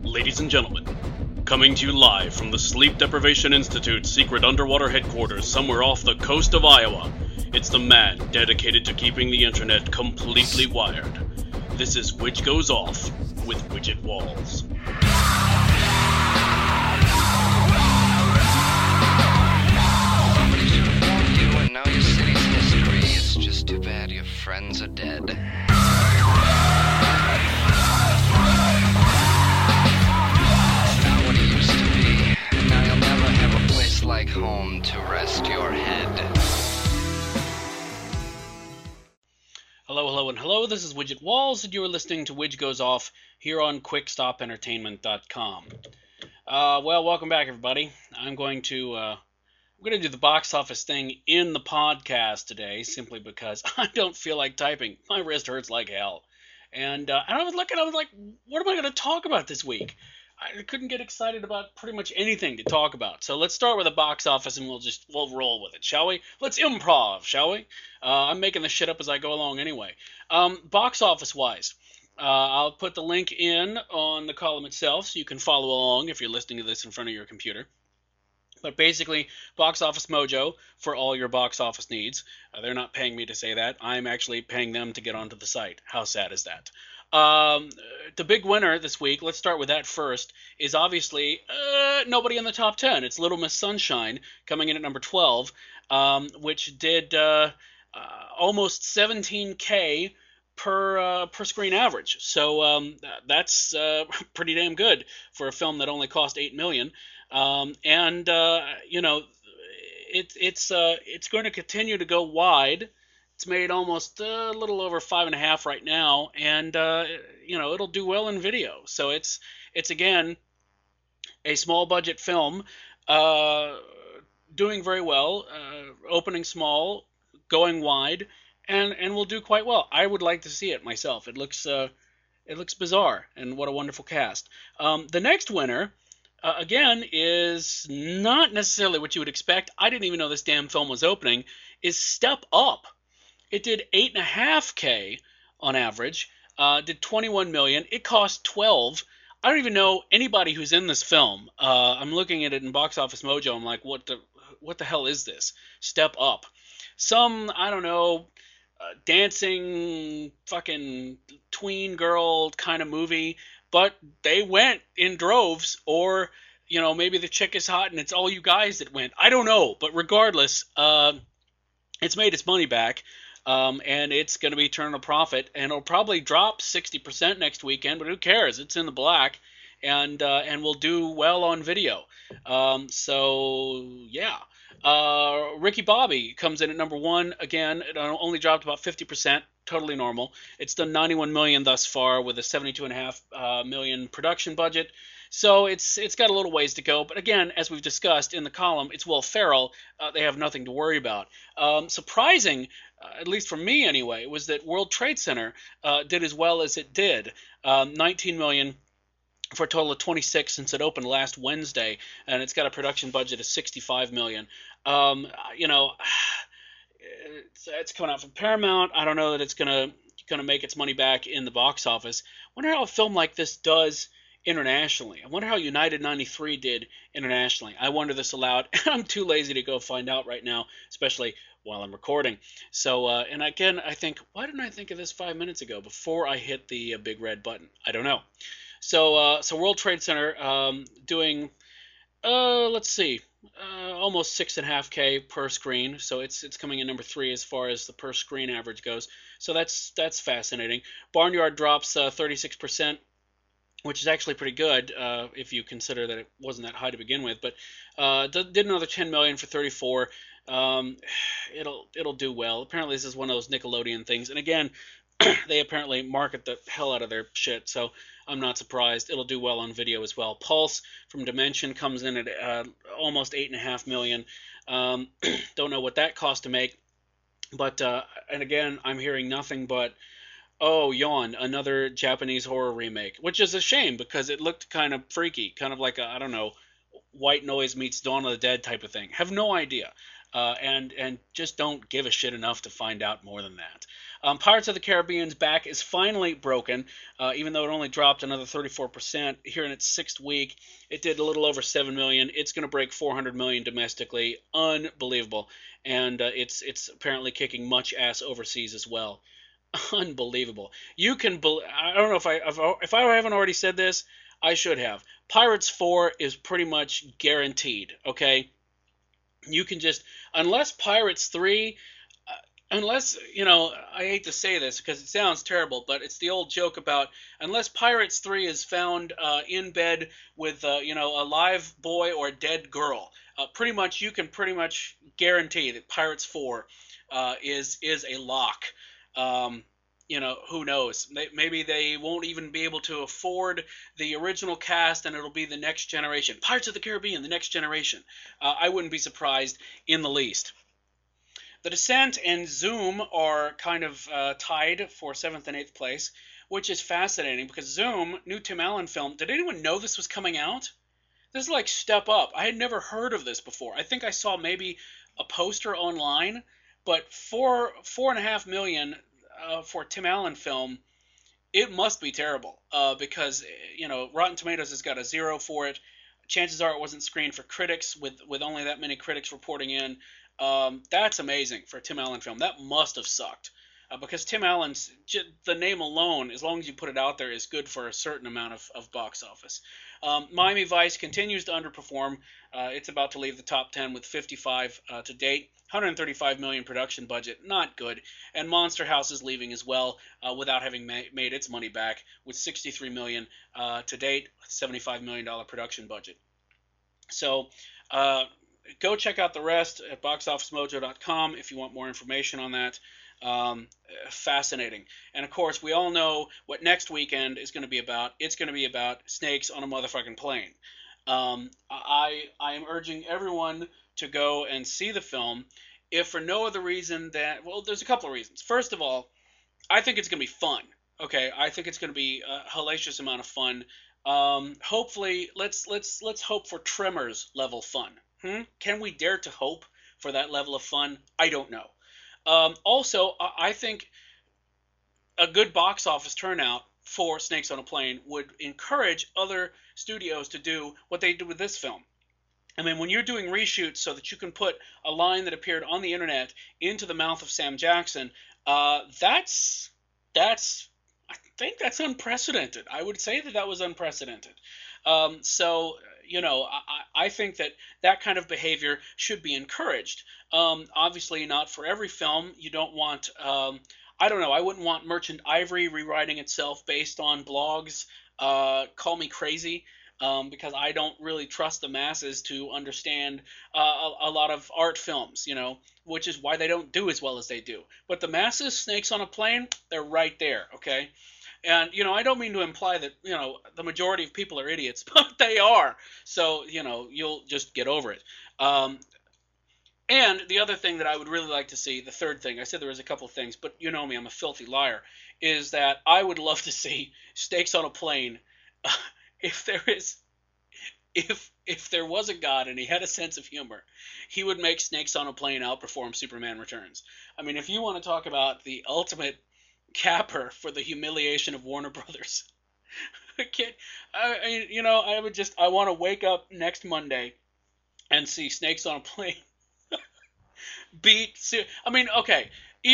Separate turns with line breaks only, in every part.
Ladies and gentlemen, coming to you live from the Sleep Deprivation Institute's secret underwater headquarters somewhere off the coast of Iowa, it's the man dedicated to keeping the internet completely wired. This is Which Goes Off with Widget Walls.
Somebody should have warned you, and now your city's history. It's just too bad your friends are dead. Like home to rest your head.
Hello, this is Widget Walls, and you are listening to Which Goes Off here on QuickStopEntertainment.com. Welcome back, everybody. I'm going to do the box office thing in the podcast today, simply because I don't feel like typing. My wrist hurts like hell. And I was looking, I was like, what am I going to talk about this week? I couldn't get excited about pretty much anything to talk about. So let's start with the box office and we'll roll with it, shall we? Let's improv, shall we? I'm making the shit up as I go along anyway. Box office wise, I'll put the link in on the column itself so you can follow along if you're listening to this in front of your computer. But basically, Box Office Mojo for all your box office needs. They're not paying me to say that. I'm actually paying them to get onto the site. How sad is that? The big winner this week, let's start with that first, is obviously nobody in the top 10. It's Little Miss Sunshine coming in at number 12, which did almost 17K per screen average. So that's pretty damn good for a film that only cost $8 million. It's going to continue to go wide. It's made almost a little over 5.5 right now, and it'll do well in video. So it's again a small budget film, doing very well, opening small, going wide, and will do quite well. I would like to see it myself. It looks bizarre, and what a wonderful cast. The next winner, again, is not necessarily what you would expect. I didn't even know this damn film was opening. Is Step Up. It did 8.5K on average, did 21 million. It cost 12. I don't even know anybody who's in this film. I'm looking at it in Box Office Mojo. I'm like, what the hell is this? Step Up. Some, I don't know, dancing fucking tween girl kind of movie, but they went in droves, or, maybe the chick is hot and it's all you guys that went. I don't know, but regardless, it's made its money back. And it's going to be turning a profit, and it'll probably drop 60% next weekend, but who cares? It's in the black, and will do well on video. Ricky Bobby comes in at number 1 again. It only dropped about 50%, totally normal. It's done 91 million thus far with a 72.5 million production budget. So it's got a little ways to go, but again, as we've discussed in the column, it's Will Ferrell. They have nothing to worry about. Surprising, at least for me anyway, was that World Trade Center did as well as it did. 19 million for a total of 26 since it opened last Wednesday, and it's got a production budget of 65 million. It's coming out from Paramount. I don't know that it's gonna make its money back in the box office. Wonder how a film like this does internationally. I wonder how United 93 did internationally. I wonder this aloud. I'm too lazy to go find out right now, especially while I'm recording. So, and again, I think, why didn't I think of this 5 minutes ago before I hit the big red button? I don't know. So World Trade Center doing, almost 6.5K per screen. So it's coming in number 3 as far as the per screen average goes. So that's fascinating. Barnyard drops 36%. Which is actually pretty good if you consider that it wasn't that high to begin with. But did another 10 million for 34. It'll do well. Apparently, this is one of those Nickelodeon things. And again, they apparently market the hell out of their shit. So I'm not surprised. It'll do well on video as well. Pulse from Dimension comes in at almost 8.5 million. Don't know what that cost to make. But and again, I'm hearing nothing but, oh, yawn, another Japanese horror remake, which is a shame because it looked kind of freaky, kind of like a, I don't know, White Noise meets Dawn of the Dead type of thing. Have no idea. and just don't give a shit enough to find out more than that. Pirates of the Caribbean's back is finally broken, even though it only dropped another 34% here in its sixth week. It did a little over 7 million. It's going to break 400 million domestically. Unbelievable, and it's apparently kicking much ass overseas as well. Unbelievable. You can. I don't know if I haven't already said this. I should have. Pirates 4 is pretty much guaranteed. Okay, you can just unless Pirates 3 unless I hate to say this because it sounds terrible, but it's the old joke about unless Pirates 3 is found in bed with a live boy or a dead girl, pretty much you can pretty much guarantee that Pirates 4 is a lock. Who knows? Maybe they won't even be able to afford the original cast, and it'll be the next generation. Pirates of the Caribbean, the next generation. I wouldn't be surprised in the least. The Descent and Zoom are kind of tied for 7th and 8th place, which is fascinating because Zoom, new Tim Allen film, did anyone know this was coming out? This is like Step Up. I had never heard of this before. I think I saw maybe a poster online, but 4.5 million for a Tim Allen film, it must be terrible because Rotten Tomatoes has got a 0 for it. Chances are it wasn't screened for critics with only that many critics reporting in. That's amazing for a Tim Allen film. That must have sucked because Tim Allen's the name alone, as long as you put it out there, is good for a certain amount of box office. Miami Vice continues to underperform. It's about to leave the top 10 with 55 to date. 135 million production budget, not good. And Monster House is leaving as well without having made its money back with 63 million to date, $75 million production budget. So go check out the rest at boxofficemojo.com if you want more information on that. Fascinating. And of course, we all know what next weekend is going to be about. It's going to be about snakes on a motherfucking plane. I am urging everyone to go and see the film, if for no other reason than, well, there's a couple of reasons. First of all, I think it's going to be fun. Okay, I think it's going to be a hellacious amount of fun. Hopefully, let's hope for Tremors level fun. Can we dare to hope for that level of fun? I don't know. Also, I think a good box office turnout for Snakes on a Plane would encourage other studios to do what they did with this film. I mean, when you're doing reshoots so that you can put a line that appeared on the internet into the mouth of Sam Jackson, that's I think that's unprecedented. I would say that was unprecedented. So I think that kind of behavior should be encouraged. Obviously, not for every film. You don't want I don't know. I wouldn't want Merchant Ivory rewriting itself based on blogs. Call me crazy. Because I don't really trust the masses to understand a lot of art films, which is why they don't do as well as they do. But the masses, Snakes on a Plane, they're right there, okay? And, I don't mean to imply that, the majority of people are idiots, but they are. So, you'll just get over it. And the other thing that I would really like to see, the third thing, I said there was a couple of things, but you know me, I'm a filthy liar, is that I would love to see Snakes on a Plane. If there was a God and he had a sense of humor, he would make Snakes on a Plane outperform Superman Returns. I mean, if you want to talk about the ultimate capper for the humiliation of Warner Brothers, I want to wake up next Monday and see Snakes on a Plane beat. I mean, okay.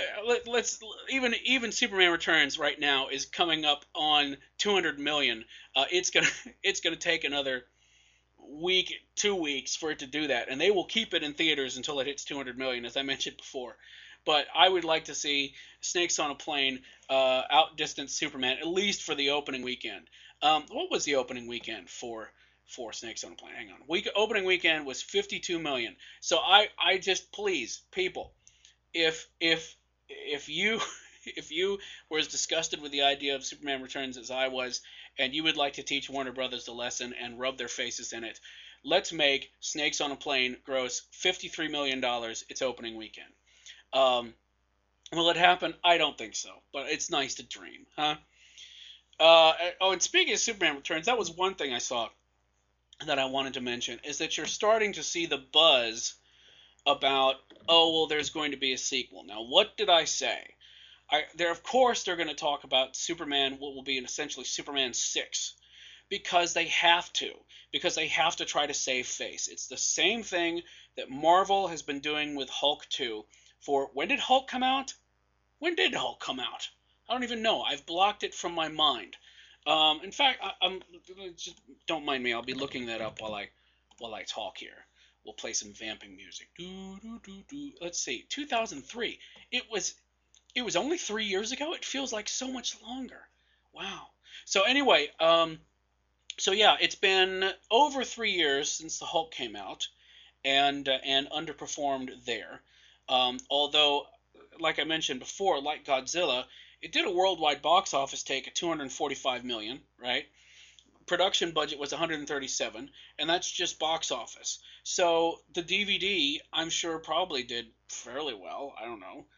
Even Superman Returns right now is coming up on 200 million. It's gonna take another week, 2 weeks for it to do that, and they will keep it in theaters until it hits 200 million, as I mentioned before. But I would like to see Snakes on a Plane outdistance Superman, at least for the opening weekend. What was the opening weekend for Snakes on a Plane? Hang on. Opening weekend was 52 million. So I just, please, people, if you were as disgusted with the idea of Superman Returns as I was, and you would like to teach Warner Brothers the lesson and rub their faces in it, let's make Snakes on a Plane gross $53 million its opening weekend. Will it happen? I don't think so, but it's nice to dream, huh? And speaking of Superman Returns, that was one thing I saw that I wanted to mention, is that you're starting to see the buzz about, oh, well, there's going to be a sequel. Now, what did I say? Of course, they're going to talk about Superman, what will be essentially Superman 6, because they have to, try to save face. It's the same thing that Marvel has been doing with Hulk 2. For when did Hulk come out? When did Hulk come out? I don't even know. I've blocked it from my mind. In fact, I'm just don't mind me. I'll be looking that up while I talk here. We'll play some vamping music. Let's see. 2003. It was only 3 years ago. It feels like so much longer. Wow. So anyway, so yeah, it's been over 3 years since the Hulk came out, and underperformed there. Although, like I mentioned before, like Godzilla, it did a worldwide box office take of 245 million, right? Production budget was 137, and that's just box office. So the DVD, I'm sure, probably did fairly well. I don't know.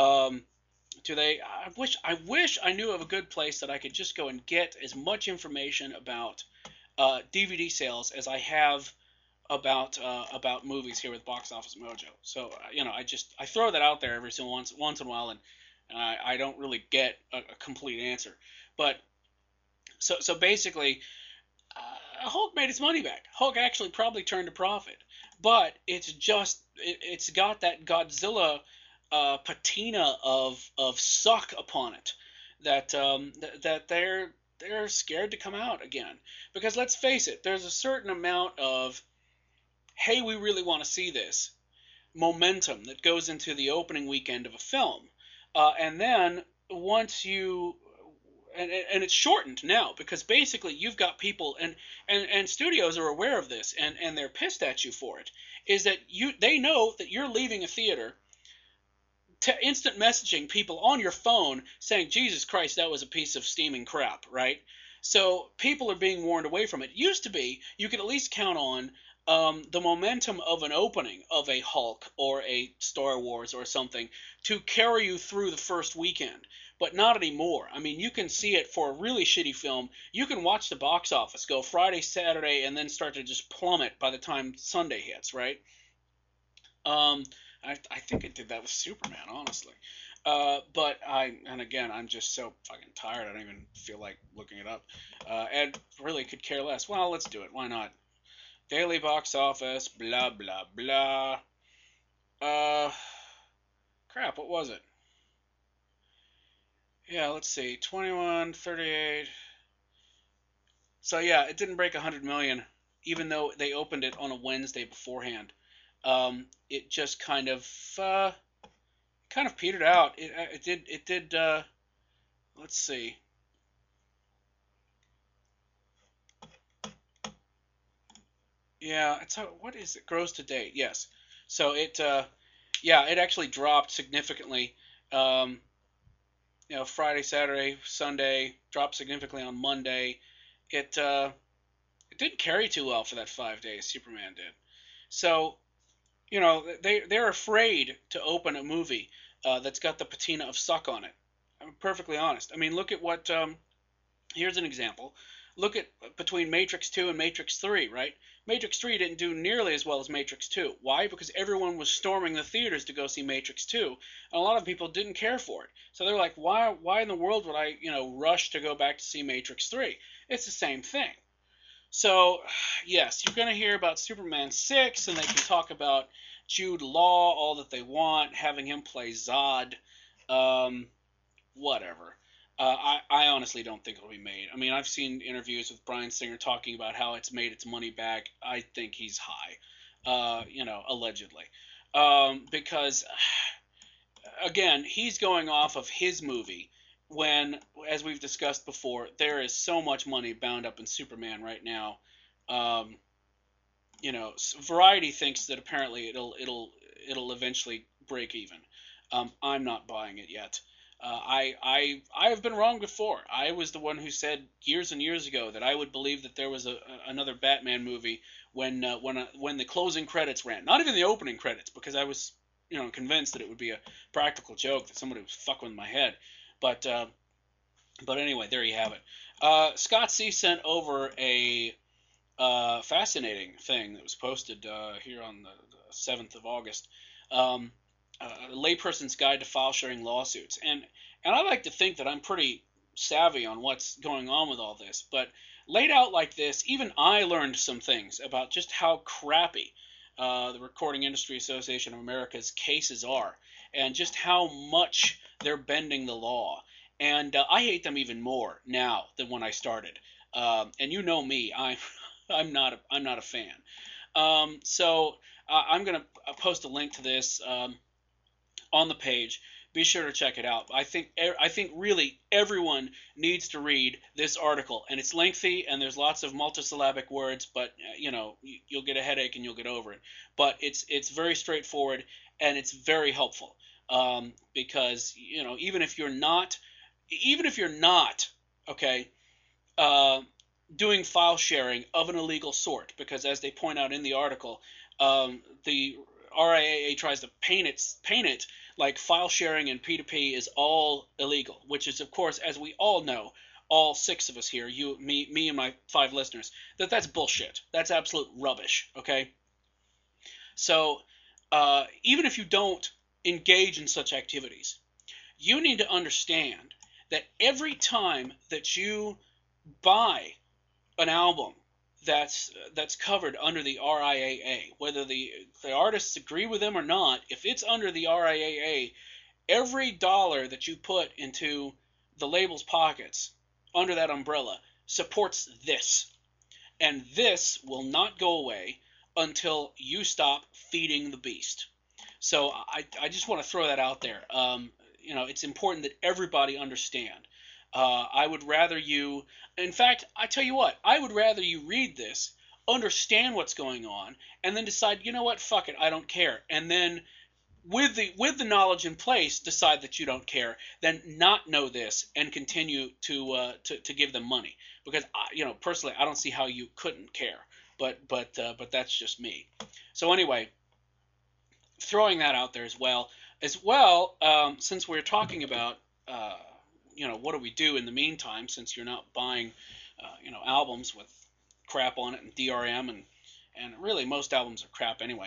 Do they? I wish I knew of a good place that I could just go and get as much information about DVD sales as I have about movies here with Box Office Mojo. So I throw that out there every once in a while, and I don't really get a complete answer. But so basically, Hulk made its money back. Hulk actually probably turned a profit, but it's got that Godzilla patina of suck upon it that they're scared to come out again, because let's face it, there's a certain amount of, hey, we really want to see this momentum that goes into the opening weekend of a film, and then once you and it's shortened now, because basically you've got people and studios are aware of this, and they're pissed at you for it, is that they know that you're leaving a theater to instant messaging people on your phone saying, Jesus Christ, that was a piece of steaming crap, right? So people are being warned away from it. It used to be you could at least count on the momentum of an opening of a Hulk or a Star Wars or something to carry you through the first weekend, but not anymore. I mean, you can see it for a really shitty film. You can watch the box office go Friday, Saturday, and then start to just plummet by the time Sunday hits, right? I think it did that with Superman, honestly. And again, I'm just so fucking tired, I don't even feel like looking it up. And really could care less. Well, let's do it. Why not? Daily box office, blah, blah, blah. Crap, what was it? Yeah, let's see. 21, 38. So yeah, it didn't break 100 million, even though they opened it on a Wednesday beforehand. It just kind of petered out. It did. Let's see. Yeah, what is it? Gross to date? Yes. So it actually dropped significantly. Friday, Saturday, Sunday dropped significantly on Monday. It didn't carry too well for that 5 days. Superman did. So they're afraid to open a movie that's got the patina of suck on it. I'm perfectly honest. I mean, look at what. Here's an example. Look at between Matrix 2 and Matrix 3, right? Matrix 3 didn't do nearly as well as Matrix 2. Why? Because everyone was storming the theaters to go see Matrix 2, and a lot of people didn't care for it. So they're like, why in the world would I, rush to go back to see Matrix 3? It's the same thing. So, yes, you're going to hear about Superman 6, and they can talk about Jude Law all that they want, having him play Zod, whatever. I honestly don't think it'll be made. I mean, I've seen interviews with Bryan Singer talking about how it's made its money back. I think he's high, allegedly. Because, again, he's going off of his movie when, as we've discussed before, there is so much money bound up in Superman right now. Variety thinks that apparently it'll eventually break even. I'm not buying it yet. I have been wrong before. I was the one who said years and years ago that I would believe that there was another Batman movie when the closing credits ran. Not even the opening credits, because I was convinced that it would be a practical joke that somebody was fucking with my head. But anyway, there you have it. Scott C sent over a fascinating thing that was posted here on 7th of August. A layperson's guide to file sharing lawsuits, and I like to think that I'm pretty savvy on what's going on with all this, but laid out like this, even I learned some things about just how crappy the Recording Industry Association of America's cases are, and just how much they're bending the law. And I hate them even more now than when I started. And you know me, I'm not a fan. So I'm gonna post a link to this on the page. Be sure to check it out. I think really everyone needs to read this article, and it's lengthy and there's lots of multisyllabic words, but you'll get a headache and you'll get over it. But it's very straightforward and it's very helpful, because even if you're not okay, doing file sharing of an illegal sort, because as they point out in the article, the RIAA tries to paint it like file sharing and P2P is all illegal, which is, of course, as we all know, all 6 of us here, you, me, and my 5 listeners, that's bullshit. That's absolute rubbish. Okay. So even if you don't engage in such activities, you need to understand that every time that you buy an album that's covered under the RIAA, whether the artists agree with them or not, if it's under the RIAA, every dollar that you put into the label's pockets under that umbrella supports this. And this will not go away until you stop feeding the beast. So I just want to throw that out there. It's important that everybody understand. I would rather you, in fact, I tell you what, I would rather you read this, understand what's going on, and then decide, you know what, fuck it, I don't care. And then with the knowledge in place, decide that you don't care, then not know this and continue to give them money. Because personally, I don't see how you couldn't care. But that's just me. So anyway, throwing that out there as well, since we're talking about what do we do in the meantime, since you're not buying albums with crap on it and DRM and really most albums are crap anyway.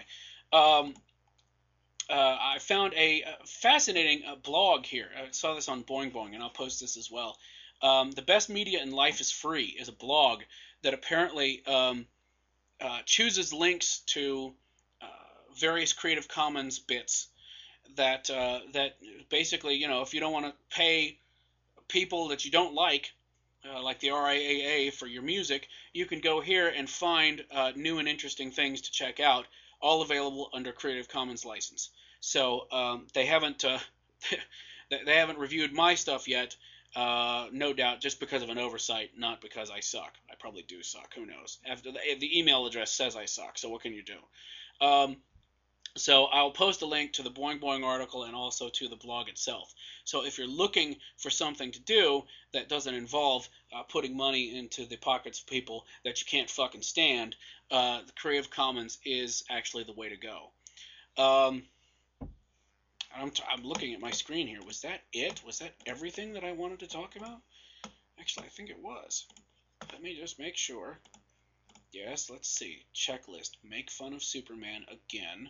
I found a fascinating blog here. I saw this on Boing Boing, and I'll post this as well. The Best Media in Life is Free is a blog that apparently chooses links to various Creative Commons bits that basically, if you don't want to pay people that you don't like the RIAA for your music, you can go here and find new and interesting things to check out, all available under Creative Commons license. So they haven't reviewed my stuff yet, no doubt, just because of an oversight, not because I suck. I probably do suck. Who knows? After the email address says I suck, so what can you do? So I'll post a link to the Boing Boing article and also to the blog itself. So if you're looking for something to do that doesn't involve putting money into the pockets of people that you can't fucking stand, the Creative Commons is actually the way to go. I'm looking at my screen here. Was that it? Was that everything that I wanted to talk about? Actually, I think it was. Let me just make sure. Yes, let's see. Checklist. Make fun of Superman again.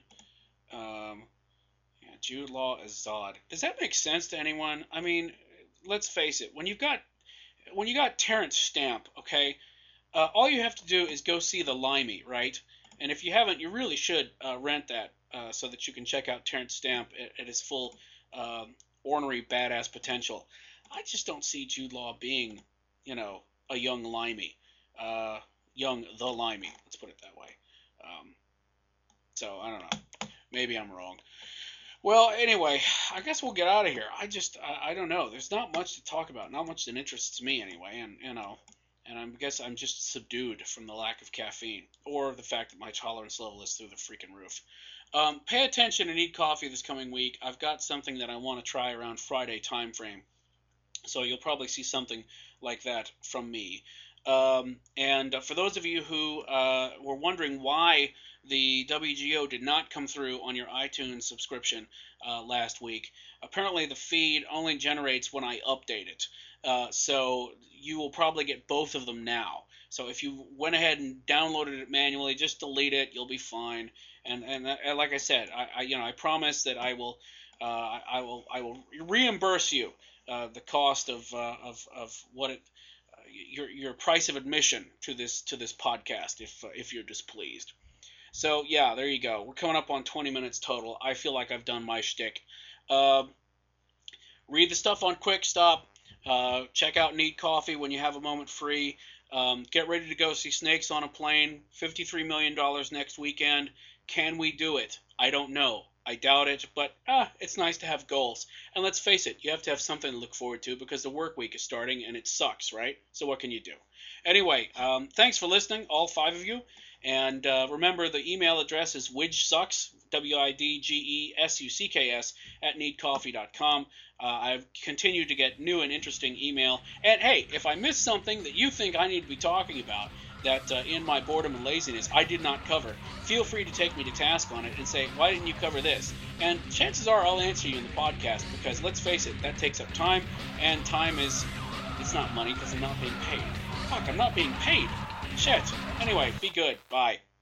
Jude Law as Zod. Does that make sense to anyone? I mean, let's face it. When you got Terrence Stamp, okay, all you have to do is go see The Limey, right? And if you haven't, you really should rent that so that you can check out Terrence Stamp at his full ornery badass potential. I just don't see Jude Law being, a young Limey. Young the Limey, let's put it that way. So I don't know. Maybe I'm wrong. Well, anyway, I guess we'll get out of here. I don't know. There's not much to talk about. Not much that interests me anyway. And I guess I'm just subdued from the lack of caffeine or the fact that my tolerance level is through the freaking roof. Pay attention and eat coffee this coming week. I've got something that I want to try around Friday time frame. So you'll probably see something like that from me. And for those of you who were wondering why the WGO did not come through on your iTunes subscription last week, apparently the feed only generates when I update it. So you will probably get both of them now. So if you went ahead and downloaded it manually, just delete it. You'll be fine. And like I said, I promise that I will reimburse you the cost of what it your price of admission to this podcast if you're displeased. So yeah, there you go. We're coming up on 20 minutes total. I feel like I've done my shtick. Read the stuff on Quick Stop. Check out Need Coffee when you have a moment free. Get ready to go see Snakes on a Plane. $53 million next weekend. Can we do it? I don't know. I doubt it, but it's nice to have goals. And let's face it, you have to have something to look forward to because the work week is starting and it sucks, right? So what can you do? Anyway, thanks for listening, all 5 of you. And remember, the email address is widgesucks, WIDGESUCKS, @needcoffee.com. I've continued to get new and interesting email. And hey, if I missed something that you think I need to be talking about, that in my boredom and laziness I did not cover, feel free to take me to task on it and say, why didn't you cover this? And chances are I'll answer you in the podcast, because let's face it, that takes up time, and time it's not money because I'm not being paid. Fuck, I'm not being paid. Shit. Anyway, be good. Bye.